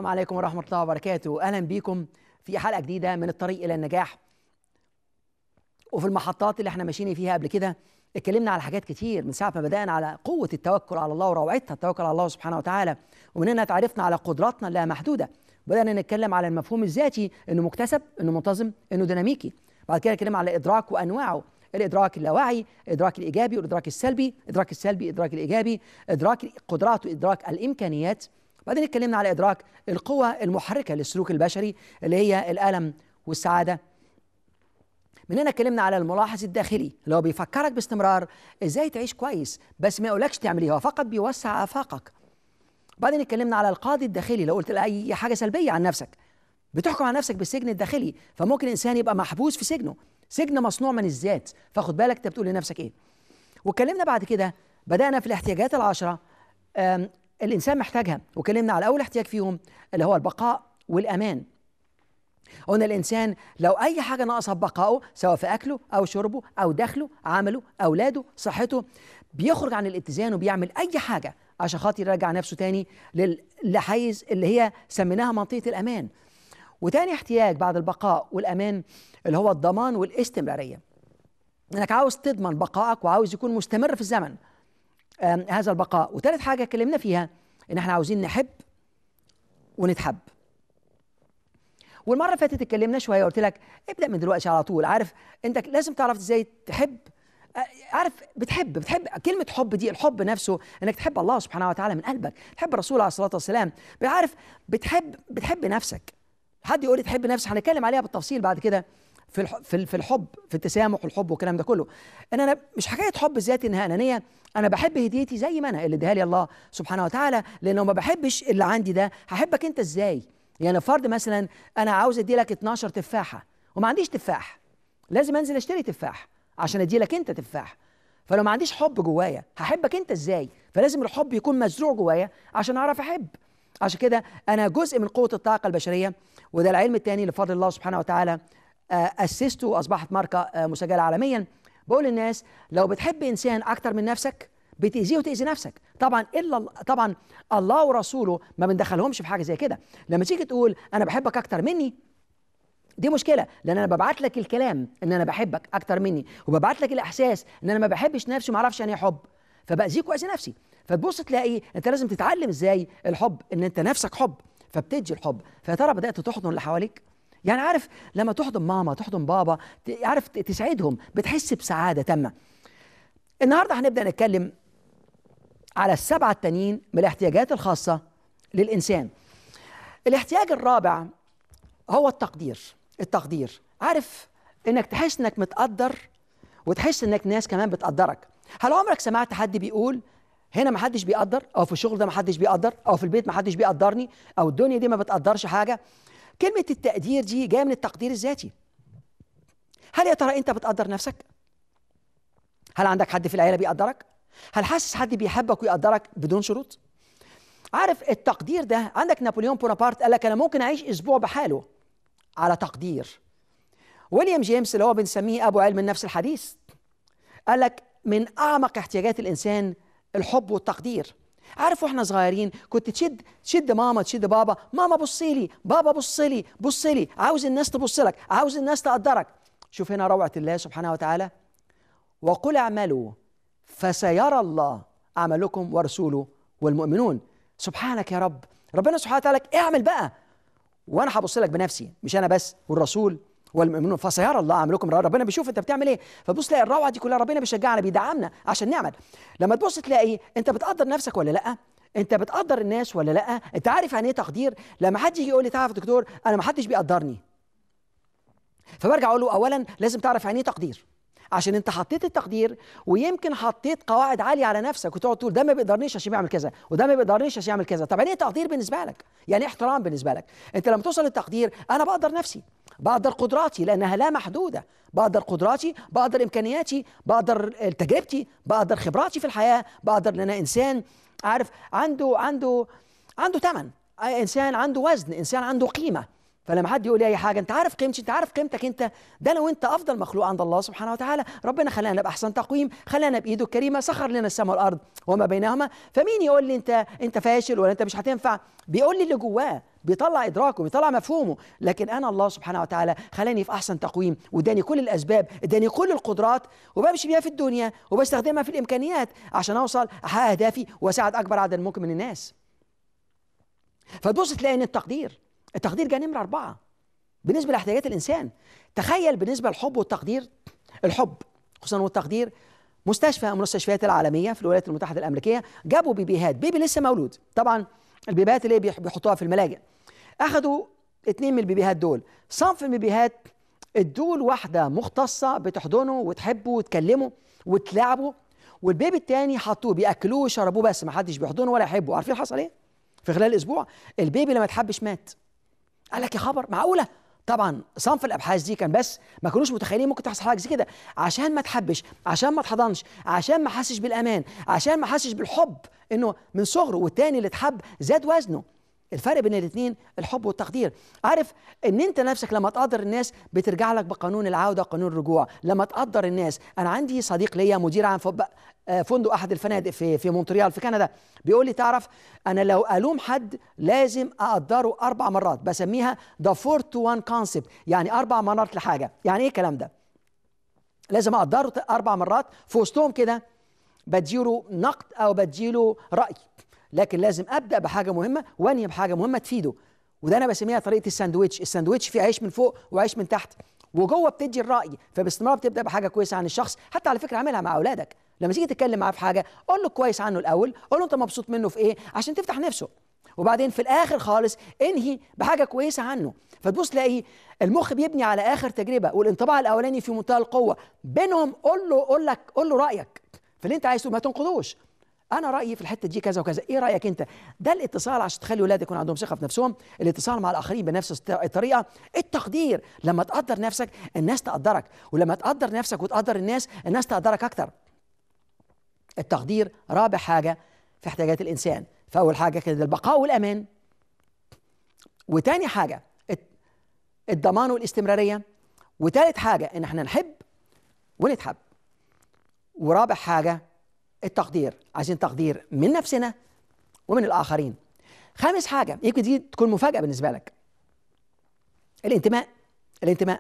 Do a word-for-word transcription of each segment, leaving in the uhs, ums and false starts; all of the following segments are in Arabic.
السلام عليكم ورحمة الله وبركاته. أهلا بكم في حلقة جديدة من الطريق إلى النجاح. وفي المحطات اللي احنا ماشيين فيها قبل كده اتكلمنا على حاجات كتير، من ساعة ما بدأنا على قوة التوكل على الله وروعتها التوكل على الله سبحانه وتعالى، ومن هنا اتعرفنا على قدراتنا اللا محدودة. بدأنا نتكلم على المفهوم الذاتي، إنه مكتسب، إنه منتظم، إنه ديناميكي. بعد كده اتكلمنا على الإدراك وأنواعه، الإدراك اللاواعي، الإدراك الإيجابي والإدراك السلبي، الإدراك السلبي، الإدراك الإيجابي، إدراك القدرات وإدراك الإمكانيات. بعدين اتكلمنا على إدراك القوة المحركة للسلوك البشري اللي هي الألم والسعادة. من هنا اتكلمنا على الملاحظ الداخلي اللي هو بيفكرك باستمرار ازاي تعيش كويس، بس ما يقولكش تعمل ايه، هو فقط بيوسع آفاقك. بعدين اتكلمنا على القاضي الداخلي، لو قلت اي حاجة سلبية عن نفسك بتحكم على نفسك بالسجن الداخلي، فممكن الانسان يبقى محبوس في سجنه، سجن مصنوع من الذات، فاخد بالك انت بتقول لنفسك ايه. واتكلمنا بعد كده، بدأنا في الاحتياجات العشرة الإنسان محتاجها، وكلمنا على أول احتياج فيهم اللي هو البقاء والأمان. قلنا الإنسان لو أي حاجة ناقصة ببقائه، سواء في أكله أو شربه أو دخله، عمله، أولاده، صحته، بيخرج عن الاتزان وبيعمل أي حاجة عشان خاطر يرجع نفسه تاني للحيز اللي هي سميناها منطقة الأمان. وتاني احتياج بعد البقاء والأمان اللي هو الضمان والاستمرارية، إنك عاوز تضمن بقائك وعاوز يكون مستمر في الزمن هذا البقاء. وثالث حاجة اتكلمنا فيها إن احنا عاوزين نحب ونتحب. والمرة اللي فاتت اتكلمنا شوية، قلت لك ابدأ من دلوقتي على طول. عارف انت لازم تعرف ازاي تحب، عارف بتحب بتحب كلمة حب دي، الحب نفسه انك تحب الله سبحانه وتعالى من قلبك، تحب الرسول عليه الصلاة والسلام، عارف بتحب بتحب نفسك. حد يقول لي تحب نفسك، هنتكلم عليها بالتفصيل بعد كده في في في الحب، في التسامح والحب والكلام ده كله. ان انا مش حكايه حب ذاتي انها انانيه، انا بحب هديتي زي ما انا اللي اديها لي الله سبحانه وتعالى، لان لو ما بحبش اللي عندي ده هحبك انت ازاي؟ يعني فرض مثلا انا عاوز ادي لك اتناشر تفاحه وما عنديش تفاح، لازم انزل اشتري تفاح عشان ادي لك انت تفاح. فلو ما عنديش حب جوايا هحبك انت ازاي؟ فلازم الحب يكون مزروع جوايا عشان اعرف احب. عشان كده انا جزء من قوه الطاقه البشريه، وده العلم الثاني اللي بفضل الله سبحانه وتعالى أسسته وأصبحت ماركة مسجلة عالميا. بقول للناس لو بتحب إنسان أكتر من نفسك بتأذيه وتأذي نفسك. طبعا إلا طبعا الله ورسوله ما بندخلهمش في حاجة زي كده. لما تيجي تقول أنا بحبك أكتر مني، دي مشكلة، لأن أنا ببعت لك الكلام إن أنا بحبك أكتر مني، وببعت لك الإحساس إن أنا ما بحبش نفسي وما أعرفش يعني إيه حب، فبأذيك وأذي نفسي. فتبص تلاقي أنت لازم تتعلم إزاي الحب، إن أنت نفسك حب فبتدي الحب. فيا ترى بدأت تحضن اللي حواليك؟ يعني عارف لما تحضن ماما تحضن بابا، عارف تسعدهم، بتحس بسعادة تامة. النهاردة هنبدأ نتكلم على السبعة التانيين من الاحتياجات الخاصة للإنسان. الاحتياج الرابع هو التقدير. التقدير، عارف إنك تحس إنك متقدر وتحس إنك ناس كمان بتقدرك. هل عمرك سمعت حد بيقول هنا ما حدش بيقدر، أو في الشغل ده ما حدش بيقدر، أو في البيت ما حدش بيقدرني، أو الدنيا دي ما بتقدرش حاجة؟ كلمة التقدير دي جاية من التقدير الذاتي. هل يا ترى أنت بتقدر نفسك؟ هل عندك حد في العيلة بيقدرك؟ هل حاسس حد بيحبك ويقدرك بدون شروط؟ عارف التقدير ده، عندك نابليون بونابرت قال لك أنا ممكن أعيش أسبوع بحاله على تقدير. ويليام جيمس اللي هو بنسميه أبو علم النفس الحديث قال لك من أعمق احتياجات الإنسان الحب والتقدير. عارف واحنا صغيرين كنت تشد تشد ماما تشد بابا، ماما بصي لي، بابا بصي لي، بصي لي، عاوز الناس تبص لك، عاوز الناس تقدرك. شوف هنا روعة الله سبحانه وتعالى، وقل اعملوا فسيرى الله عملكم ورسوله والمؤمنون. سبحانك يا رب، ربنا سبحانه وتعالى اعمل بقى وانا هبص لك بنفسي، مش انا بس، والرسول والمؤمنون، فسيرى الله عملكم. ربنا بيشوف انت بتعمل ايه. فبص تلاقي الروعه دي كلها، ربنا بيشجعنا بيدعمنا عشان نعمل. لما تبص تلاقي انت بتقدر نفسك ولا لا، انت بتقدر الناس ولا لا، انت عارف يعني ايه تقدير. لما حد يجي يقول لي تعرف يا دكتور انا ما حدش بيقدرني، فبرجع اقول له اولا لازم تعرف يعني ايه تقدير، عشان انت حطيت التقدير ويمكن حطيت قواعد عاليه على نفسك وتقعد تقول ده ما بيقدرنيش عشان يعمل كذا، وده ما بيقدرنيش عشان يعمل كذا. طب يعني ايه تقدير بالنسبه لك؟ يعني ايه احترام بالنسبه لك؟ انت لما توصل للتقدير، انا بقدر نفسي، بقدر قدراتي لانها لا محدوده، بقدر قدراتي، بقدر امكانياتي، بقدر تجربتي، بقدر خبراتي في الحياه، بقدر ان انا انسان عارف عنده عنده عنده ثمن، انسان عنده وزن، انسان عنده قيمه. فلما حد يقول لي اي حاجه، انت عارف قيمتي، انت عارف قيمتك انت، ده لو انت افضل مخلوق عند الله سبحانه وتعالى. ربنا خلقنا باحسن تقويم، خلقنا بايده الكريمه، سخر لنا السماء والارض وما بينهما. فمين يقول لي انت انت فاشل ولا انت مش هتنفع؟ بيقول لي اللي جواه، بيطلع ادراكه، بيطلع مفهومه. لكن انا الله سبحانه وتعالى خلاني في احسن تقويم، واداني كل الاسباب، اداني كل القدرات، وبمشي بيها في الدنيا وبستخدمها في الامكانيات عشان اوصل احقق اهدافي واساعد اكبر عدد ممكن من الناس. فتبص تلاقي ان التقدير التقدير جاء نمره اربعه بالنسبه لاحتياجات الانسان. تخيل بالنسبه للحب والتقدير، الحب خصوصا والتقدير، مستشفى من المستشفيات العالميه في الولايات المتحده الامريكيه جابوا بيبيهات، بيبي لسه مولود، طبعا البيبيهات اللي بيحطوها في الملاجئ، اخذوا اتنين من البيبيهات دول، صنف البيبيهات ادوا له واحده مختصه بتحضنه وتحبه وتكلمه وتلعبه، والبيبي الثاني حطوه بياكلوه ويشربوه بس ما حدش بيحضنه ولا يحبه. عارفين حصل ايه؟ في خلال اسبوع البيبي لما تحبش مات. قال لك يا خبر، معقوله؟ طبعا صنف الابحاث دي كان بس ما كانوش متخيلين ممكن تحصل حاجه زي كده، عشان ما تحبش، عشان ما تحضنش، عشان ما حسش بالامان، عشان ما حسش بالحب انه من صغره، والتاني اللي اتحب زاد وزنه. الفرق بين الاثنين الحب والتقدير. عارف ان انت نفسك لما تقدر الناس بترجع لك بقانون العوده وقانون الرجوع. لما تقدر الناس، انا عندي صديق ليا مدير عام فندق احد الفنادق في في مونتريال في كندا، بيقول لي تعرف انا لو الوم حد لازم اقدره اربع مرات، بسميها ذا فور تو وان كونسبت، يعني اربع مرات لحاجه. يعني ايه الكلام ده؟ لازم اقدره اربع مرات، في وسطهم كده بديله نقد او بديله راي، لكن لازم ابدا بحاجه مهمه وانهي بحاجه مهمه تفيده. وده انا بسميها طريقه الساندويتش. الساندويتش فيه عيش من فوق وعيش من تحت، وجوه بتدي الراي، فباستمرار بتبدا بحاجه كويسه عن الشخص. حتى على فكره اعملها مع اولادك، لما تيجي تتكلم معاه في حاجه قول له كويس عنه الاول، قول له انت مبسوط منه في ايه عشان تفتح نفسه، وبعدين في الاخر خالص انهي بحاجه كويسه عنه. فتبص تلاقي المخ بيبني على اخر تجربه، والانطباع الاولاني في منتهى القوه، بينهم قول له قول لك قول له رايك في اللي انت عايزه، ما تنقضوش. انا رايي في الحته دي كذا وكذا، ايه رايك انت؟ ده الاتصال عشان تخلي ولادك يكون عندهم ثقه في نفسهم، الاتصال مع الاخرين بنفس الطريقه. التقدير، لما تقدر نفسك الناس تقدرك، ولما تقدر نفسك وتقدر الناس الناس تقدرك اكتر. التقدير رابع حاجه في احتياجات الانسان. فاول حاجه كده البقاء والامان، وتاني حاجه الضمان والاستمراريه، وتالت حاجه ان احنا نحب ونتحب، ورابع حاجه التقدير. عايزين تقدير من نفسنا ومن الآخرين. خامس حاجة يمكن دي تكون مفاجأة بالنسبة لك، الانتماء. الانتماء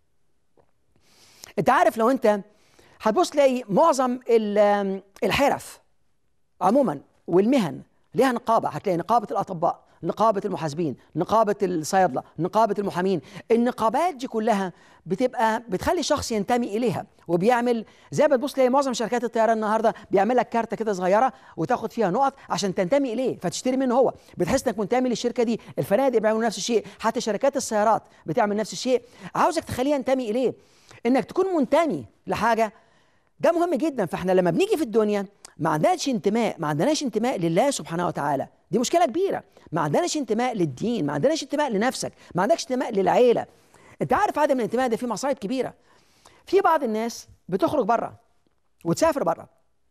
انت عارف لو انت هتبص تلاقي معظم الحرف عموما والمهن ليها نقابة. هتلاقي نقابة الأطباء، نقابة المحاسبين، نقابة الصيادلة، نقابة المحامين. النقابات دي كلها بتبقى بتخلي الشخص ينتمي إليها، وبيعمل زي ما تبص تلاقي معظم شركات الطيران النهارده بيعمل لك كارتة كده صغيرة وتاخد فيها نقط عشان تنتمي إليه فتشتري منه هو، بتحس إنك منتمي للشركة دي. الفنادق بيعملوا نفس الشيء، حتى شركات السيارات بتعمل نفس الشيء. عاوزك تخليه ينتمي إليه، إنك تكون منتمي لحاجة، ده مهم جدا. فاحنا لما بنيجي في الدنيا ما عندناش انتماء، ما عندناش انتماء لله سبحانه وتعالى، دي مشكلة كبيرة. ما عندناش انتماء للدين، ما عندناش انتماء لنفسك، ما عندكش انتماء للعيلة. انت عارف عدم الانتماء ده فيه مصايب كبيرة. في بعض الناس بتخرج بره وتسافر بره،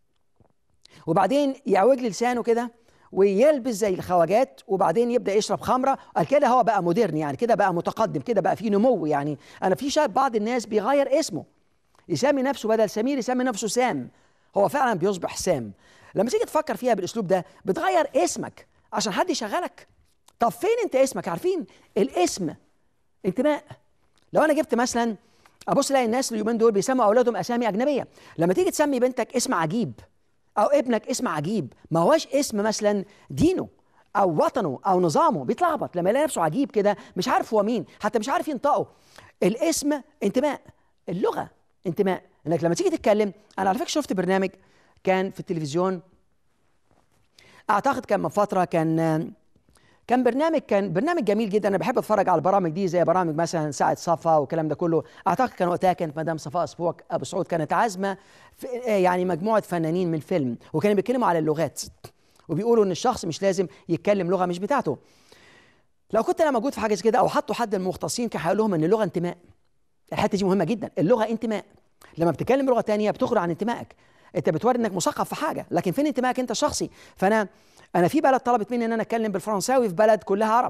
وبعدين يعوج لسانه كده ويلبس زي الخواجات، وبعدين يبدا يشرب خمره، قال كده هو بقى مودرن، يعني كده بقى متقدم، كده بقى فيه نمو. يعني انا في شاب بعض الناس بيغير اسمه، يسمي نفسه بدل سمير يسمي نفسه سام، هو فعلا بيصبح سام. لما تيجي تفكر فيها بالاسلوب ده بتغير اسمك عشان حد يشغلك. طب فين انت اسمك؟ عارفين الاسم انتماء. لو انا جبت مثلا ابص الاقي الناس اليومين دول بيسموا اولادهم اسامي اجنبيه. لما تيجي تسمي بنتك اسم عجيب او ابنك اسم عجيب، ما هوش اسم مثلا دينه او وطنه او نظامه، بيتلخبط لما يلاقي نفسه عجيب كده، مش عارف هو مين، حتى مش عارف ينطقه. الاسم انتماء، اللغه انتماء. انك لما تيجي تتكلم، انا على فكره شفت برنامج كان في التلفزيون، اعتقد كان من فتره، كان كان برنامج كان برنامج جميل جدا. انا بحب اتفرج على البرامج دي، زي برامج مثلا ساعة صفا والكلام ده كله. اعتقد كان وقتها كانت مدام صفاء ابو سعود كانت عازمه يعني مجموعه فنانين من فيلم، وكانوا بيتكلموا على اللغات، وبيقولوا ان الشخص مش لازم يتكلم لغه مش بتاعته. لو كنت انا موجود في حاجه زي كده او حطوا حد من المختصين كان هيقول لهم ان اللغه انتماء. الحته دي مهمه جدا، اللغه انتماء. لما بتتكلم لغه ثانيه بتخرج عن انتمائك، انت بتوري انك مثقف في حاجه، لكن فين انتمائك انت الشخصي؟ فانا انا في بلد طلبت مني ان انا اتكلم بالفرنساوي في بلد كلها عرب،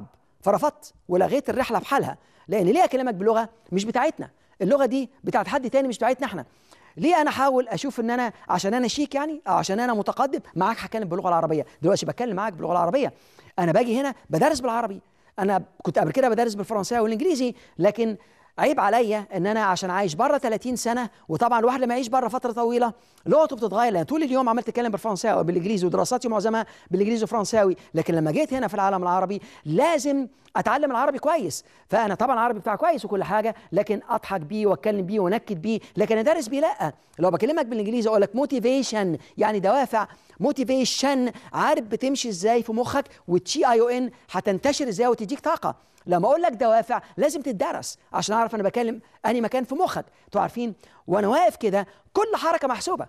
فرفضت ولغيت الرحله بحالها، لان ليه اكلمك بلغه مش بتاعتنا؟ اللغه دي بتاعت حد تاني مش بتاعتنا احنا. ليه انا احاول اشوف ان انا عشان انا شيك يعني او عشان انا متقدم معاك هتكلم باللغه العربيه؟ دلوقتي بتكلم معاك باللغه العربيه. انا باجي هنا بدرس بالعربي، انا كنت قبل كده بدرس بالفرنساوي والانجليزي، لكن عيب عليا ان انا عشان عايش بره ثلاثين سنه، وطبعا الواحد لما يعيش بره فتره طويله لغته بتتغير، لان طول اليوم عمال اتكلم بالفرنساوي وبالانجليزي ودراساتي معظمها بالانجليزي والفرنساوي، لكن لما جيت هنا في العالم العربي لازم اتعلم العربي كويس. فانا طبعا العربي بتاعي كويس وكل حاجه، لكن اضحك بيه واتكلم بيه وانكد بيه، لكن ادرس بيه لا. لو بكلمك بالانجليزي اقول لك موتيفيشن يعني دوافع، موتيفيشن عارف بتمشي ازاي في مخك، والتي اي او ان هتنتشر ازاي وتديك طاقه. لما اقول لك دوافع لازم تدرس عشان اعرف انا بكلم انهي مكان في مخك. انتوا عارفين وانا واقف كده كل حركه محسوبه،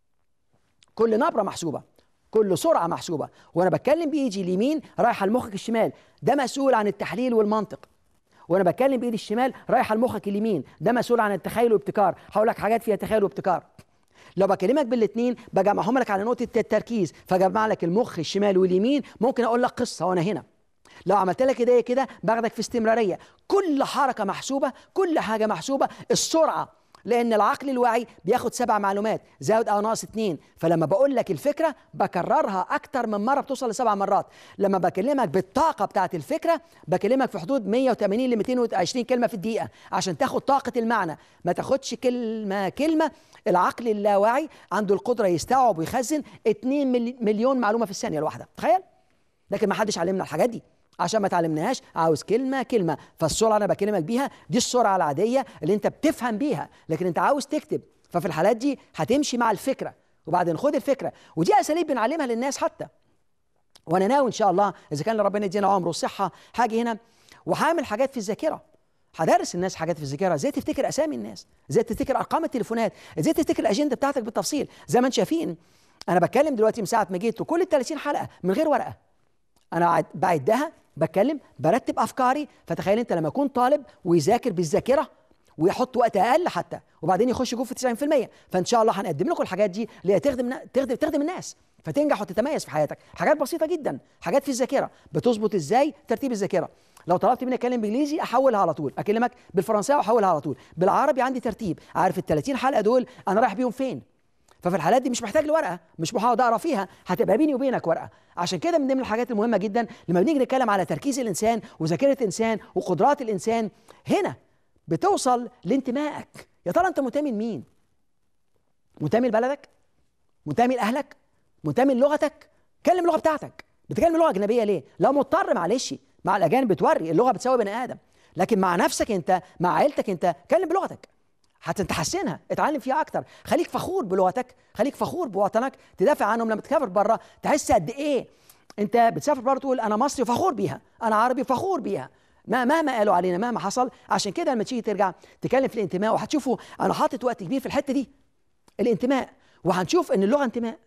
كل نبره محسوبه، كل سرعه محسوبه، وانا بتكلم بايدي اليمين رايحه لمخك الشمال، ده مسؤول عن التحليل والمنطق. وانا بتكلم بايدي الشمال رايحه لمخك اليمين، ده مسؤول عن التخيل والابتكار. هقول لك حاجات فيها تخيل وابتكار. لو بكلمك بالاثنين بجمعهم لك على نقطه التركيز، فجمع لك المخ الشمال واليمين. ممكن اقول لك قصه وانا هنا. لو عملت لك ايديا كده باخدك في استمراريه، كل حركه محسوبه، كل حاجه محسوبه. السرعه لان العقل الواعي بياخد سبع معلومات زائد او ناقص اتنين، فلما بقول لك الفكره بكررها اكتر من مره بتوصل لسبع مرات. لما بكلمك بالطاقه بتاعت الفكره بكلمك في حدود مية وتمانين ل ميتين وعشرين كلمه في الدقيقه عشان تاخد طاقه المعنى، ما تاخدش كلمه كلمه. العقل اللاواعي عنده القدره يستوعب ويخزن اتنين مليون معلومه في الثانيه الواحده، تخيل. لكن ما حدش علمنا الحاجات دي عشان ما تعلمناهاش، عاوز كلمه كلمه. فالسرعه انا بكلمك بيها دي السرعه العاديه اللي انت بتفهم بيها، لكن انت عاوز تكتب، ففي الحالات دي هتمشي مع الفكره وبعدين خد الفكره. ودي اساليب بنعلمها للناس حتى. وانا ناوي ان شاء الله اذا كان ربنا يدينا عمر وصحه هاجي هنا وهعمل حاجات في الذاكره، هدرس الناس حاجات في الذاكره، ازاي تفتكر اسامي الناس، ازاي تفتكر ارقام التليفونات، ازاي تفتكر الاجنده بتاعتك بالتفصيل. زي ما انتم شايفين انا بتكلم دلوقتي من ساعه ما جيت وكل ال ثلاثين حلقه من غير ورقه، انا بعدها بتكلم برتب افكاري. فتخيل انت لما يكون طالب ويذاكر بالذاكره ويحط وقت اقل حتى وبعدين يخش جوه في تسعين في المية، فان شاء الله هنقدم لكم الحاجات دي اللي هي تخدم تخدم تخدم الناس فتنجح وتتميز في حياتك. حاجات بسيطه جدا، حاجات في الذاكره بتظبط ازاي ترتيب الذاكره. لو طلبت مني اتكلم بانجليزي احولها على طول، اكلمك بالفرنساوي احولها على طول، بالعربي عندي ترتيب، عارف ال ثلاثين حلقه دول انا رايح بيهم فين. ففي الحالات دي مش محتاج لورقه، مش هقعد اقرا فيها، هتبقى بيني وبينك ورقه. عشان كده من ضمن الحاجات المهمه جدا لما بنيجي نتكلم على تركيز الانسان وذاكره الانسان وقدرات الانسان، هنا بتوصل لانتمائك. يا ترى انت منتمي لمين؟ منتمي لبلدك؟ منتمي لاهلك؟ منتمي للغتك؟ كلم اللغه بتاعتك. بتكلم لغه اجنبيه ليه؟ لو مضطر معلش، مع الاجانب بتوري اللغه بتساوي بني ادم، لكن مع نفسك انت مع عيلتك انت كلم بلغتك هتتحسنها، اتعلم فيها اكتر. خليك فخور بلغتك، خليك فخور بوطنك، تدافع عنهم. لما تسافر بره تحس قد ايه انت بتسافر بره تقول انا مصري فخور بيها، انا عربي فخور بيها، ما مهما قالوا علينا مهما حصل. عشان كده لما تيجي ترجع تتكلم في الانتماء، وهتشوفوا انا حاطط وقت كبير في الحته دي الانتماء، وهنشوف ان اللغه انتماء،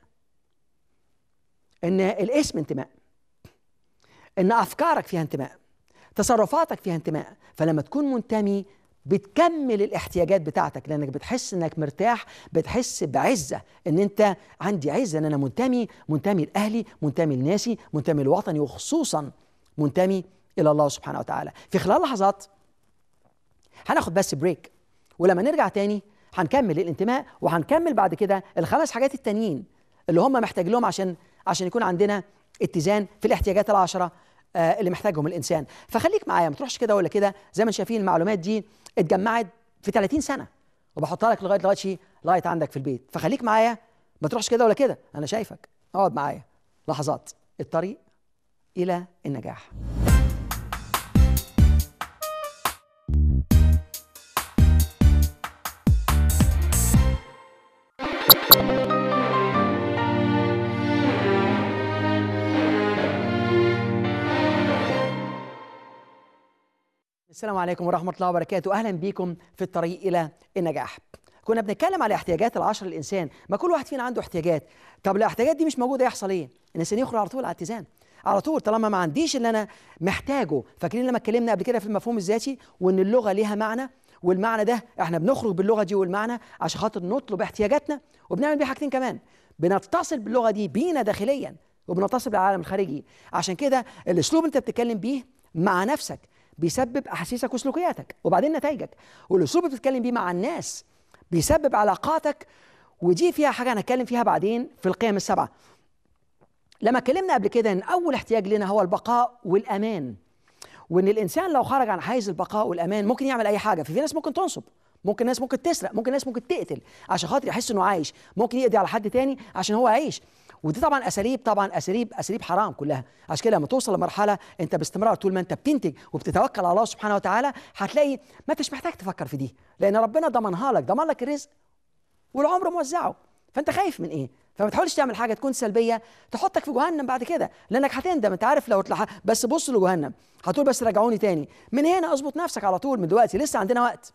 ان الاسم انتماء، ان افكارك فيها انتماء، تصرفاتك فيها انتماء. فلما تكون منتمي بتكمل الاحتياجات بتاعتك لانك بتحس انك مرتاح، بتحس بعزه ان انت عندي عزه ان انا منتمي، منتمي لاهلي، منتمي لناسي، منتمي لوطني، وخصوصا منتمي الى الله سبحانه وتعالى. في خلال لحظات هناخد بس بريك، ولما نرجع تاني هنكمل الانتماء، وهنكمل بعد كده الخمس حاجات التانيين اللي هم محتاج لهم عشان عشان يكون عندنا اتزان في الاحتياجات العشره آه اللي محتاجهم الانسان. فخليك معايا، ما تروحش كده ولا كده. زي ما شايفين المعلومات دي اتجمعت في ثلاثين سنه وبحطها لك لغايه دلوقتي لغايه عندك في البيت. فخليك معايا، ما تروحش كده ولا كده، انا شايفك. اقعد معايا لحظات. الطريق الى النجاح. السلام عليكم ورحمة الله وبركاته. أهلا بكم في الطريق إلى النجاح. كنا بنتكلم على احتياجات العشر للإنسان، ما كل واحد فينا عنده احتياجات. طب الاحتياجات دي مش موجودة يحصل إيه؟ الإنسان يخرج على طول على اتزان، على طول طالما ما عنديش اللي أنا محتاجه. فاكرين لما اتكلمنا قبل كده في المفهوم الذاتي وإن اللغة ليها معنى، والمعنى ده إحنا بنخرج باللغة دي والمعنى عشان خاطر نطلب احتياجاتنا، وبنعمل بيه حاجتين كمان، بنتصل باللغة دي بينا داخليا وبنتصل بالعالم الخارجي. عشان كده الأسلوب أنت بتتكلم بيه مع نفسك بيسبب احاسيسك وسلوكياتك وبعدين نتائجك، والاسلوب اللي بتتكلم بيه مع الناس بيسبب علاقاتك، ودي فيها حاجه هنتكلم فيها بعدين في القيم السبعه. لما اتكلمنا قبل كده ان اول احتياج لنا هو البقاء والامان، وان الانسان لو خرج عن حيز البقاء والامان ممكن يعمل اي حاجه. في, في ناس ممكن تنصب، ممكن ناس ممكن تسرق، ممكن ناس ممكن تقتل عشان خاطر يحس انه عايش، ممكن يقضي على حد تاني عشان هو عايش. ودي طبعا اساليب طبعا اساليب اساليب حرام كلها. عشان كده لما توصل لمرحله انت باستمرار طول ما انت بتنتج وبتتوكل على الله سبحانه وتعالى هتلاقي ما انتش محتاج تفكر في دي، لان ربنا ضمنها لك، ضمن لك الرزق والعمر موزعه. فانت خايف من ايه؟ فما تحاولش تعمل حاجه تكون سلبيه تحطك في جهنم بعد كده، لانك هتندم. انت عارف لو تلح... بس بص لجهنم هتقول بس رجعوني تاني. من هنا اظبط نفسك على طول من دلوقتي، لسه عندنا وقت.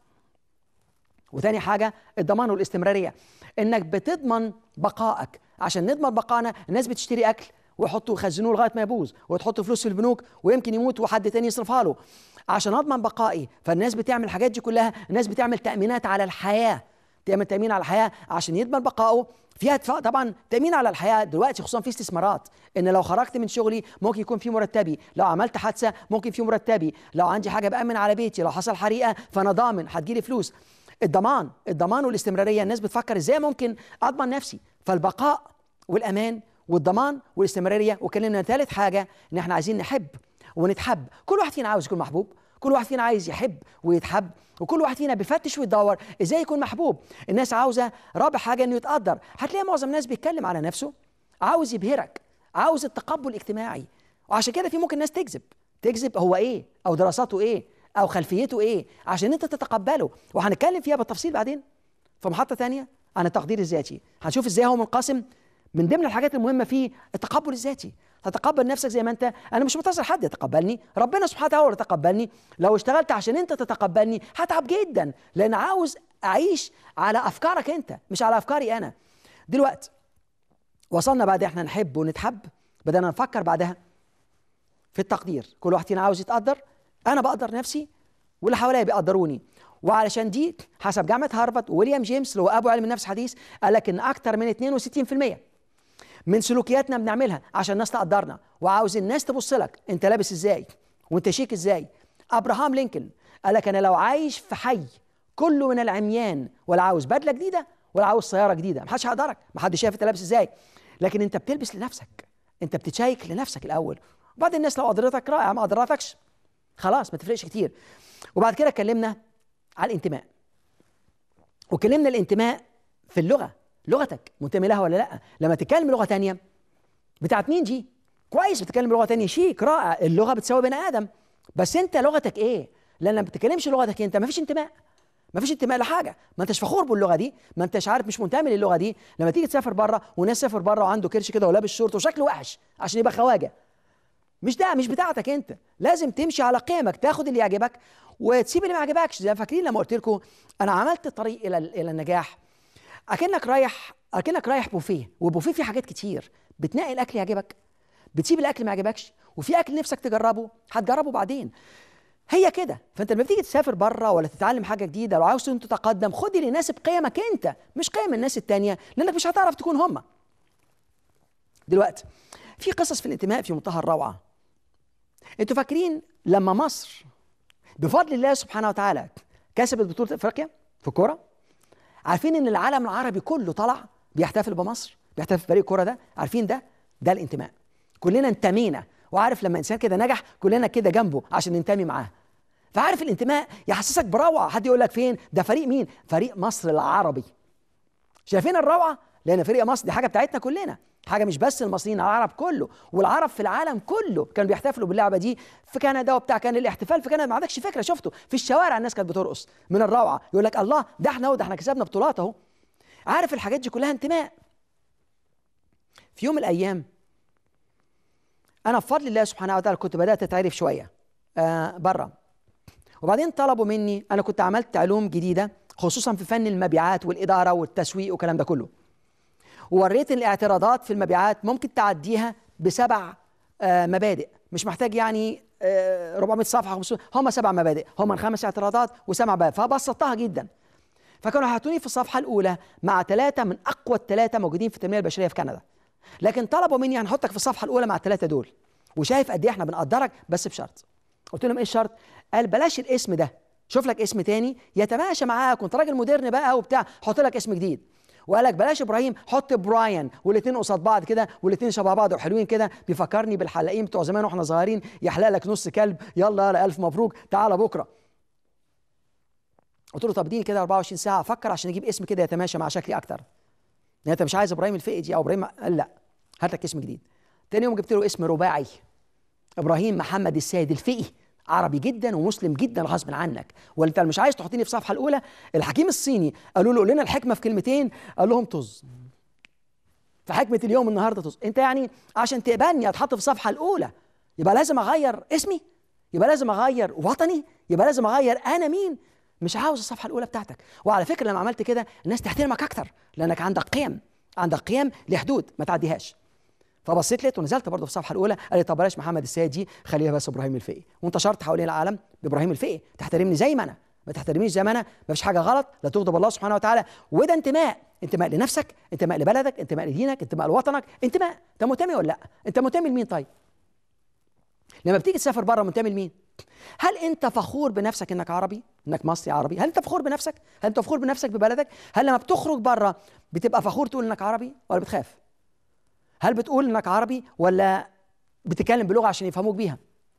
وتاني حاجه الضمان والاستمراريه، انك بتضمن بقائك. عشان نضمن بقائنا الناس بتشتري اكل ويحطوا يخزنوه لغايه ما يبوظ، وتحط فلوس في البنوك ويمكن يموت وحد تاني يصرفها له. عشان اضمن بقائي فالناس بتعمل الحاجات دي كلها، الناس بتعمل تامينات على الحياه، تعمل تامين على الحياه عشان يضمن بقائه. فيها طبعا تامين على الحياه دلوقتي خصوصا في استثمارات، ان لو خرجت من شغلي ممكن يكون في مرتبي، لو عملت حادثه ممكن في مرتبي، لو عندي حاجه بامن على بيتي، لو حصل حريقه فانا ضامن هتجيلي فلوس. الضمان الضمان والاستمراريه، الناس بتفكر ازاي ممكن اضمن نفسي. فالبقاء والامان والضمان والاستمراريه. وكلمنا ثالث حاجه ان احنا عايزين نحب ونتحب. كل واحد فينا عاوز يكون محبوب، كل واحد فينا عايز يحب ويتحب، وكل واحد فينا بيفتش ويدور ازاي يكون محبوب. الناس عاوزه رابع حاجه انه يتقدر. هتلاقي معظم الناس بيتكلم على نفسه، عاوز يبهرك، عاوز التقبل الاجتماعي. وعشان كده في ممكن ناس تكذب تكذب هو ايه او دراساته ايه او خلفيته ايه عشان انت تتقبله. وهنتكلم فيها بالتفصيل بعدين في محطه ثانيه عن التقدير الذاتي. هنشوف ازاي هو منقسم. من ضمن الحاجات المهمه فيه التقبل الذاتي. تتقبل نفسك زي ما انت. انا مش منتظر حد يتقبلني، ربنا سبحانه وتعالى هو اللي يتقبلني. لو اشتغلت عشان انت تتقبلني هتعب جدا، لان عاوز اعيش على افكارك انت مش على افكاري انا. دلوقتي وصلنا بعد احنا نحب ونتحب، بدأنا نفكر بعدها في التقدير. كل واحد فينا عاوز يتقدر. انا بقدر نفسي واللي حواليا بيقدروني. وعلشان دي حسب جامعه هارفارد وويليام جيمس اللي هو ابو علم النفس الحديث قال لك ان اكثر من اثنين وستين بالمئة من سلوكياتنا بنعملها عشان الناس تقدرنا، وعاوز الناس تبص لك انت لابس ازاي وانت شيك ازاي. ابراهام لينكولن قال لك انا لو عايش في حي كله من العميان ولا عاوز بدله جديده ولا عاوز سياره جديده، محدش هيقدرك، محدش شايف انت لابس ازاي. لكن انت بتلبس لنفسك، انت بتتشيك لنفسك الاول، وبعد الناس لو قدرتك رائع، ما قدرتكش خلاص ما تفرقش كتير. وبعد كده اتكلمنا على الانتماء، وكلمنا الانتماء في اللغه. لغتك منتمي لها ولا لا؟ لما تتكلم لغه ثانيه بتاعت مين دي؟ كويس، بتتكلم لغه ثانيه شيك رائع، اللغه بتساوي بني ادم. بس انت لغتك ايه؟ لان ما بتتكلمش لغتك انت ما فيش انتماء، ما فيش انتماء لحاجه، ما انتش فخور باللغه دي، ما انتش عارف، مش منتمي للغه دي. لما تيجي تسافر بره وناس سافر بره وعنده كرش كده ولابس شورت وشكله وحش عشان يبقى خواجه، مش ده مش بتاعتك انت. لازم تمشي على قيمك، تاخد اللي يعجبك وتسيب اللي ما يعجبكش. زي فاكرين لما قلت لكم انا عملت الطريق الى الى النجاح، اكنك رايح اكنك رايح بوفيه، وبوفيه فيه حاجات كتير، بتنقي الاكل يعجبك، بتسيب الاكل ما يعجبكش، وفي اكل نفسك تجربه هتجربه بعدين. هي كده. فانت لما بتيجي تسافر بره ولا تتعلم حاجه جديده، لو عاوز تتقدم خد اللي يناسب قيمك انت مش قيم الناس التانيه، لانك مش هتعرف تكون هم. دلوقتي في قصص في الانتماء في منتهى الروعه. انتوا فاكرين لما مصر بفضل الله سبحانه وتعالى كسبت بطوله افريقيا في الكوره؟ عارفين ان العالم العربي كله طلع بيحتفل بمصر، بيحتفل بفريق الكوره ده؟ عارفين ده؟ ده الانتماء. كلنا انتمينا. وعارف لما انسان كده نجح كلنا كده جنبه عشان ننتمي معاه. فعارف الانتماء يحسسك بروعه. حد يقول لك فين ده؟ فريق مين؟ فريق مصر العربي. شايفين الروعه؟ لان فريق مصر دي حاجه بتاعتنا كلنا، حاجه مش بس المصريين، العرب كله، والعرب في العالم كله كانوا بيحتفلوا باللعبه دي. في كندا وبتاع، كان الاحتفال في كندا ما عندكش فكره، شفته في الشوارع الناس كانت بترقص من الروعه. يقول لك الله ده احنا وده احنا كسبنا بطولات اهو. عارف الحاجات دي كلها انتماء. في يوم من الايام انا بفضل الله سبحانه وتعالى كنت بدات اتعرف شويه آه بره، وبعدين طلبوا مني، انا كنت عملت علوم جديده خصوصا في فن المبيعات والاداره والتسويق والكلام ده كله، ووريت ان الاعتراضات في المبيعات ممكن تعديها بسبع آه مبادئ، مش محتاج يعني آه أربعمائة صفحه، هم سبع مبادئ، هم خمس اعتراضات وسبع مبادئ، فبسطتها جدا. فكانوا حاطوني في الصفحه الاولى مع ثلاثه من اقوى الثلاثه موجودين في التنميه البشريه في كندا، لكن طلبوا مني هنحطك في الصفحه الاولى مع الثلاثه دول، وشايف قد ايه احنا بنقدرك بس بشرط. قلت لهم ايه الشرط؟ قال بلاش الاسم ده، شوف لك اسم تاني يتماشى معاك، وانت راجل مودرن بقى وبتاع، حط لك اسم جديد. وقال لك بلاش ابراهيم، حط براين، والاثنين قصاد بعض كده، والاثنين شبه بعض وحلوين كده، بيفكرني بالحلاقين بتوع زمان واحنا صغيرين، يحلق لك نص كلب، يلا يلا الف مبروك تعالى بكره. قلت له طب اديني كده أربعة وعشرين ساعه افكر عشان اجيب اسم كده يتماشى مع شكلي اكتر. يعني انت مش عايز ابراهيم الفقي دي او ابراهيم؟ قال لا، هات لك اسم جديد. تاني يوم جبت له اسم رباعي، ابراهيم محمد السيد الفقي، عربي جدا ومسلم جدا غصب عنك، ولا انت مش عايز تحطيني في الصفحه الاولى؟ الحكيم الصيني قالوا له قول لنا الحكمه في كلمتين، قال لهم طز. في حكمه اليوم النهارده طز. انت يعني عشان تقبلني اتحط في الصفحه الاولى يبقى لازم اغير اسمي؟ يبقى لازم اغير وطني؟ يبقى لازم اغير انا مين؟ مش عاوز الصفحه الاولى بتاعتك. وعلى فكره لما عملت كده الناس تحترمك اكتر، لانك عندك قيم، عندك قيم لحدود ما تعديهاش. فبصيت لقيت ونزلت برضه في الصفحه الاولى، قال لي طب بلاش محمد السيد دي، خليها بس ابراهيم الفقي، وانتشرت حوالين العالم بابراهيم الفقي. تحترمني زي ما انا، ما تحترمنيش زي ما انا، ما فيش حاجه غلط، لا تغضب الله سبحانه وتعالى. وده انتماء، انتماء لنفسك، انتماء لبلدك، انتماء لدينك، انتماء لوطنك، انتماء. انت منتمي ولا لا؟ انت منتمي لمين طيب؟ لما بتيجي تسافر بره منتمي لمين؟ هل انت فخور بنفسك انك عربي؟ انك مصري عربي؟ هل انت فخور بنفسك؟ هل انت فخور بنفسك ببلدك؟ هل لما بتخرج بره بتبقى فخور تقول انك عربي ولا بتخاف؟ هل بتقول انك عربي ولا بتتكلم بلغه عشان يفهموك بيها؟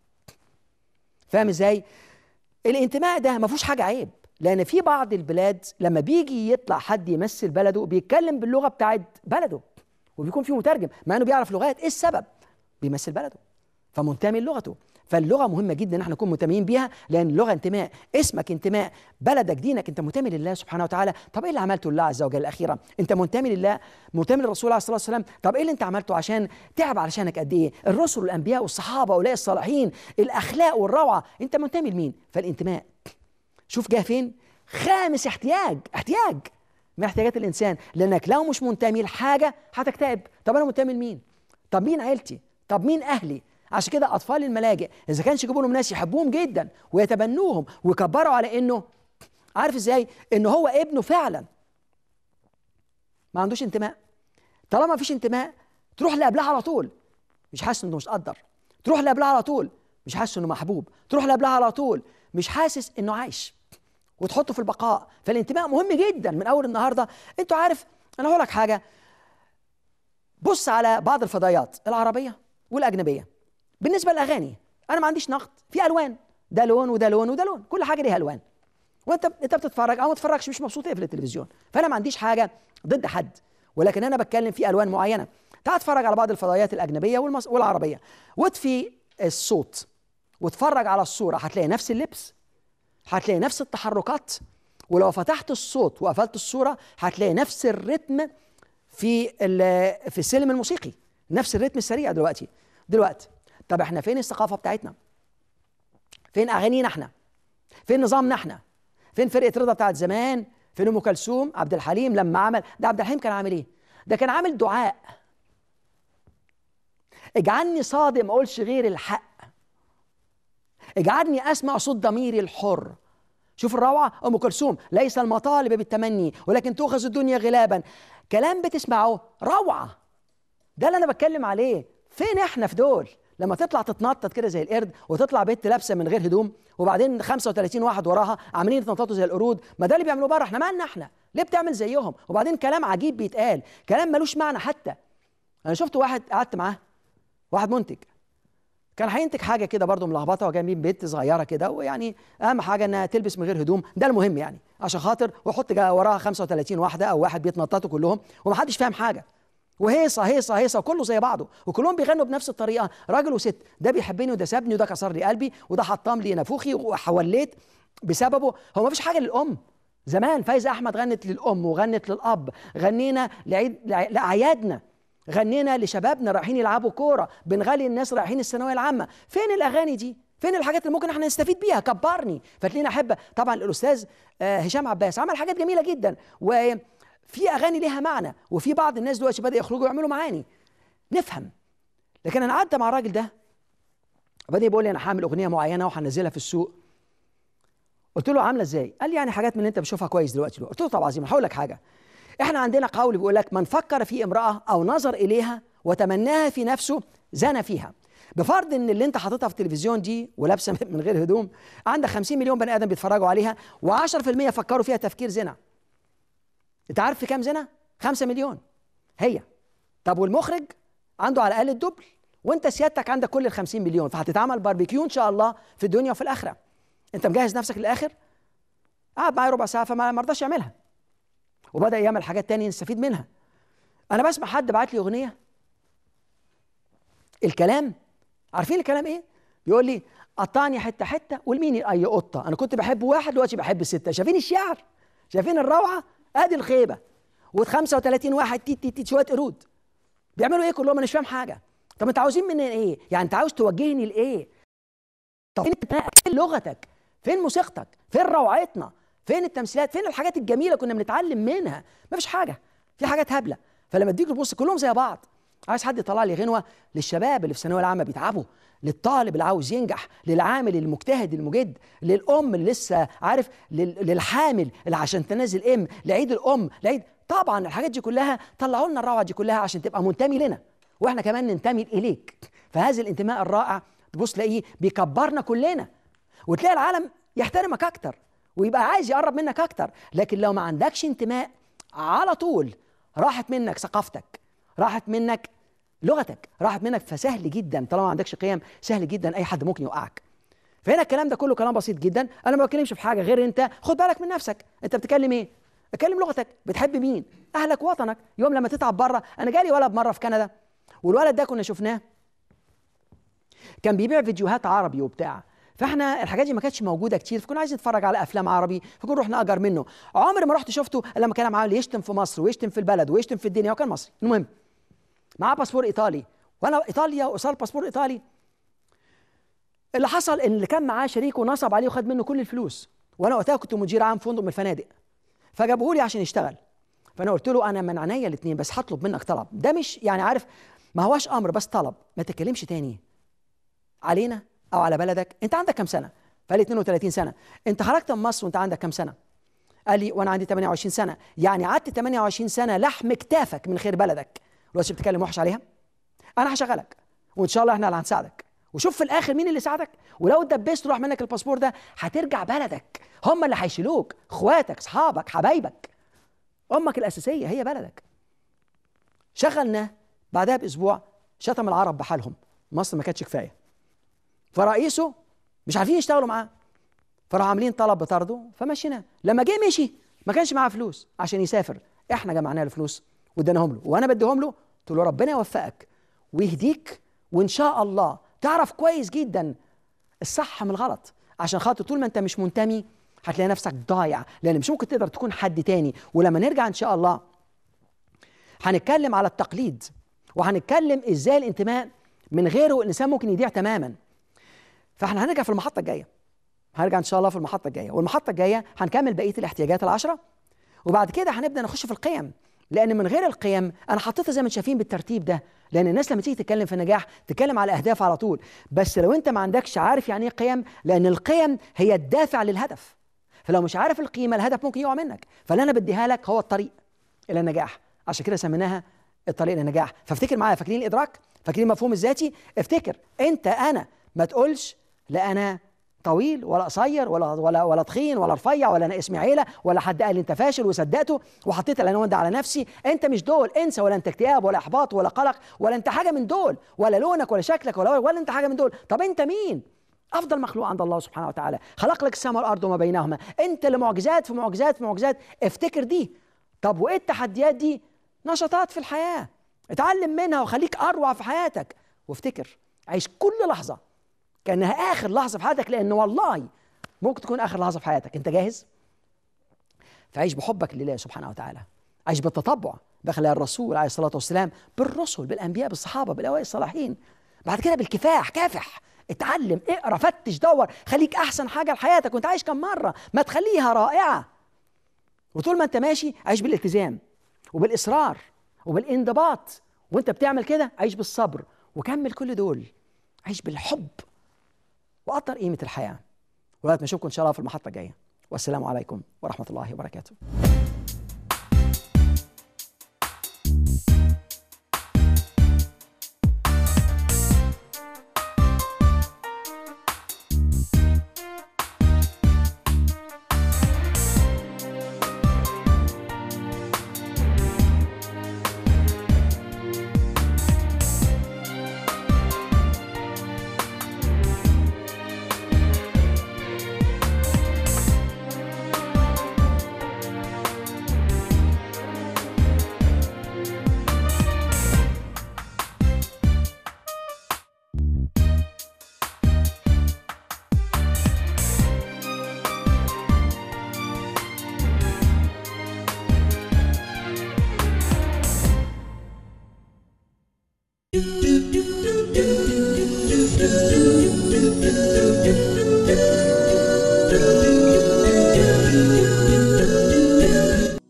فاهم ازاي؟ الانتماء ده ما فيهوش حاجه عيب، لان في بعض البلاد لما بيجي يطلع حد يمثل بلده بيتكلم باللغه بتاعت بلده، وبيكون في مترجم مع انه بيعرف لغات. ايه السبب؟ بيمثل بلده فمنتمي للغته. فاللغه مهمه جدا ان احنا نكون منتميين بيها، لان اللغه انتماء، اسمك انتماء، بلدك، دينك، انت منتمي لله سبحانه وتعالى. طب ايه اللي عملته لله عز وجل الاخيره؟ انت منتمي لله، منتمي للرسول عليه الصلاه والسلام. طب ايه اللي انت عملته عشان تعب علشانك قد ايه؟ الرسل والانبياء والصحابه واولياء الصالحين، الاخلاق والروعه، انت منتمي لمين؟ فالانتماء شوف جه فين؟ خامس احتياج، احتياج من احتياجات الانسان، لانك لو مش منتمي لحاجه هتكتئب. طب انا منتمي لمين؟ طب مين عيلتي؟ طب مين اهلي؟ عشان كده اطفال الملاجئ اذا كانش يجيبوا لهم ناس يحبوهم جدا ويتبنوهم ويكبروا على انه عارف ازاي انه هو ابنه فعلا، ما عندوش انتماء. طالما ما فيش انتماء تروح اللي قبلها على طول مش حاسس انه مش قدر، تروح اللي قبلها على طول مش حاسس انه محبوب، تروح اللي قبلها على طول مش حاسس انه عايش، وتحطه في البقاء. فالانتماء مهم جدا من اول النهارده. انتوا عارف انا هقول لك حاجه، بص على بعض الفضائيات العربيه والاجنبيه بالنسبه للاغاني، انا ما عنديش نقد، في الوان، ده لون وده لون وده لون، كل حاجه ليها الوان، وانت انت بتتفرج او ما تتفرجش مش مبسوط ايه في التلفزيون. فانا ما عنديش حاجه ضد حد، ولكن انا بتكلم في الوان معينه. تعال اتفرج على بعض الفضائيات الاجنبيه والمص... والعربيه، واطفي الصوت واتفرج على الصوره، هتلاقي نفس اللبس، هتلاقي نفس التحركات، ولو فتحت الصوت وقفلت الصوره هتلاقي نفس الريتم في في السلم الموسيقي، نفس الريتم السريع دلوقتي دلوقتي طب احنا فين الثقافه بتاعتنا؟ فين اغانينا احنا؟ فين نظامنا احنا؟ فين فرقه رضا بتاعت زمان؟ فين ام كلثوم؟ عبد الحليم لما عمل ده، عبد الحليم كان عامل ايه؟ ده كان عامل دعاء، اجعلني صادق ما اقولش غير الحق، اجعلني اسمع صوت ضميري الحر. شوف الروعه، ام كلثوم ليس المطالب بالتمني ولكن تؤخذ الدنيا غلابا، كلام بتسمعه روعه، ده اللي انا بتكلم عليه. فين احنا في دول؟ لما تطلع تتنطط كده زي القرد، وتطلع بنت لابسه من غير هدوم، وبعدين خمسة وثلاثين واحد وراها عاملين يتنططوا زي القرود، ما ده اللي بيعملوه بره، احنا مالنا احنا؟ ليه بتعمل زيهم؟ وبعدين كلام عجيب بيتقال، كلام ملوش معنى حتى. انا شفت واحد قعدت معاه، واحد منتج كان هينتج حاجه كده برضه ملخبطه، وجايبين بنت صغيره كده، ويعني اهم حاجه انها تلبس من غير هدوم، ده المهم يعني عشان خاطر، ويحط وراها خمسة وثلاثين واحده او واحد بيتنططوا كلهم ومحدش فاهم حاجه، وهيصه هيصه هيصه وكله زي بعضه، وكلهم بيغنوا بنفس الطريقه، راجل وست، ده بيحبني وده سابني وده كسر لي قلبي وده حطم لي نافوخي وحوليت بسببه. هو ما فيش حاجه للام. زمان فايزه احمد غنت للام وغنت للاب، غنينا لعيد لاعيادنا، غنينا لشبابنا رايحين يلعبوا كوره، بنغني الناس رايحين الثانويه العامه. فين الاغاني دي؟ فين الحاجات اللي ممكن احنا نستفيد بيها؟ كبرني. فتلاقينا احب طبعا الاستاذ هشام عباس عمل حاجات جميله جدا، وفي اغاني ليها معنى، وفي بعض الناس دلوقتي بدا يخرجوا يعملوا معاني نفهم. لكن انا قعدت مع الراجل ده وبعدين بيقول لي انا هعمل اغنيه معينه وهنزلها في السوق. قلت له عامله ازاي؟ قال لي يعني حاجات من اللي انت بتشوفها كويس دلوقتي. قلت له طب عظيم، هقول لك حاجه، احنا عندنا قول بيقول لك من فكر في امراه او نظر اليها وتمناها في نفسه زنى فيها. بفرض ان اللي انت حاططها في التلفزيون دي ولابسه من غير هدوم عندك خمسين مليون بني ادم بيتفرجوا عليها و10% فكروا فيها تفكير زنا. انت عارف في كام زنا؟ خمسة مليون هي. طب والمخرج عنده على الاقل الدبل، وانت سيادتك عندك كل ال خمسين مليون، فهتتعمل باربيكيو ان شاء الله في الدنيا وفي الاخره. انت مجهز نفسك للاخر؟ قعد معايا ربع ساعه فما رضاش يعملها، وبدا يعمل حاجات تانية نستفيد منها. انا بسمع حد بعت لي اغنيه، الكلام عارفين الكلام ايه؟ بيقول لي قطعني حته حته والمين اي قطه، انا كنت بحب واحد دلوقتي بحب سته. شايفين الشعر؟ شايفين الروعه؟ ادي الخيبه. وخمسة وثلاثين واحد تيت تيت تيت شويه قرود بيعملوا ايه كلهم؟ انا مش فاهم حاجه. طب انت عاوزين مني ايه؟ يعني انت عاوز توجهني لايه؟ طب فين لغتك؟ فين موسيقتك؟ فين روعتنا؟ فين التمثيلات؟ فين الحاجات الجميله كنا بنتعلم منها؟ مفيش حاجه، في حاجات هبله. فلما تيجي تبص كلهم زي بعض. عايز حد يطلع لي غنوه للشباب اللي في الثانويه العامه بيتعبوا، للطالب اللي عاوز ينجح، للعامل المجتهد المجد، للام اللي لسه عارف، للحامل اللي عشان تنزل ام، لعيد الام، لعيد. طبعا الحاجات دي كلها طلعوا لنا الروعه دي كلها عشان تبقى منتمي لنا واحنا كمان ننتمي اليك. فهذا الانتماء الرائع تبص تلاقيه بيكبرنا كلنا، وتلاقي العالم يحترمك اكتر ويبقى عايز يقرب منك اكتر. لكن لو ما عندكش انتماء على طول راحت منك ثقافتك، راحت منك لغتك، راحت منك. فسهل جدا طالما ما عندكش قيم، سهل جدا اي حد ممكن يوقعك. فهنا الكلام ده كله كلام بسيط جدا. انا ما بتكلمش في حاجه غير انت خد بالك من نفسك. انت بتتكلم ايه؟ اتكلم لغتك. بتحب مين؟ اهلك وطنك. يوم لما تتعب بره، انا جالي ولد مره في كندا، والولد ده كنا شفناه كان بيبيع فيديوهات عربي وبتاع، فاحنا الحاجات دي ما كانتش موجوده كتير، فكنا عايزين نتفرج على افلام عربي، فكنا رحنا اجر منه. عمري ما رحت شفته الا لما كان معاه يشتم في مصر ويشتم في البلد ويشتم في الدنيا، وكان مصري. المهم معاه باسبور ايطالي، وانا ايطاليا وصار باسبور ايطالي. اللي حصل ان اللي كان معاه شريكه نصب عليه وخد منه كل الفلوس، وانا وقتها كنت مدير عام فندق من الفنادق، فجابوه لي عشان يشتغل. فانا قلت له انا من عينيا الاثنين، بس هطلب منك طلب، ده مش يعني عارف ما هواش امر بس طلب، ما تتكلمش تاني علينا او على بلدك. انت عندك كام سنه؟ فقال لي اثنين وثلاثين سنه. انت خرجت من مصر وانت عندك كام سنه؟ قال لي وانا عندي ثمانية وعشرين سنه. يعني قعدت ثمانية وعشرين سنه لحم كتافك من خير بلدك، دلوقتي بتتكلم وحش عليها؟ انا هشغلك وان شاء الله احنا اللي هنساعدك، وشوف في الاخر مين اللي ساعدك. ولو اتدبست وراح منك الباسبور ده هترجع بلدك، هم اللي هيشيلوك، اخواتك، اصحابك، حبايبك، امك الاساسيه هي بلدك. شغلناه بعدها باسبوع شتم العرب بحالهم، مصر ما كانتش كفايه، فرئيسه مش عارفين يشتغلوا معاه، فراحوا عاملين طلب بطرده فمشيناه. لما جه مشي ما كانش معاه فلوس عشان يسافر، احنا جمعنا له فلوس واديناهم له، وانا بديهم له قلت له ربنا يوفقك ويهديك، وان شاء الله تعرف كويس جدا الصح من الغلط، عشان خاطر طول ما انت مش منتمي هتلاقي نفسك ضايع، لان مش ممكن تقدر تكون حد تاني. ولما نرجع ان شاء الله هنتكلم على التقليد، وهنتكلم ازاي الانتماء من غيره الانسان ممكن يضيع تماما. فاحنا هنرجع في المحطه الجايه، هنرجع ان شاء الله في المحطه الجايه، والمحطه الجايه هنكمل بقيه الاحتياجات العشره، وبعد كده هنبدا نخش في القيم. لان من غير القيم انا حطيتها زي ما انتم شايفين بالترتيب ده، لان الناس لما تيجي تتكلم في النجاح تتكلم على اهداف على طول، بس لو انت ما عندكش عارف يعني ايه قيم، لان القيم هي الدافع للهدف، فلو مش عارف القيمه الهدف ممكن يقع منك. فاللي انا بديها لك هو الطريق الى النجاح، عشان كده سميناها الطريق للنجاح. فافتكر معايا، فاكرين الادراك؟ فاكرين المفهوم الذاتي؟ افتكر انت انا، ما تقولش لا انا طويل ولا قصير ولا ولا ولا تخين ولا رفيع ولا انا اسمي عيله ولا حد قال لي انت فاشل وصدقته وحطيت العنوان ده على نفسي. انت مش دول، انسى. ولا انت اكتئاب ولا احباط ولا قلق ولا انت حاجه من دول، ولا لونك ولا شكلك ولا ولا انت حاجه من دول. طب انت مين؟ افضل مخلوق عند الله سبحانه وتعالى، خلق لك السماء والارض وما بينهما، انت اللي معجزات في معجزات في معجزات. افتكر دي. طب وايه التحديات دي؟ نشاطات في الحياه، اتعلم منها وخليك اروع في حياتك. وافتكر عيش كل لحظه كأنها آخر لحظة في حياتك، لأن والله ممكن تكون آخر لحظة في حياتك. أنت جاهز؟ فعيش بحبك لله سبحانه وتعالى، عيش بالتطبع بأخلاق الرسول عليه الصلاة والسلام، بالرسل، بالأنبياء، بالصحابة، بالأوائل الصالحين. بعد كده بالكفاح، كافح، اتعلم، اقرا، فتش، دور، خليك أحسن حاجة لحياتك. وأنت عايش كم مرة؟ ما تخليها رائعة. وطول ما أنت ماشي عيش بالالتزام وبالإصرار وبالانضباط، وأنت بتعمل كده عيش بالصبر، وكمل كل دول. عيش بالحب وقدر قيمة الحياة. ولغاية ما نشوفكم إن شاء الله في المحطة الجاية، والسلام عليكم ورحمة الله وبركاته.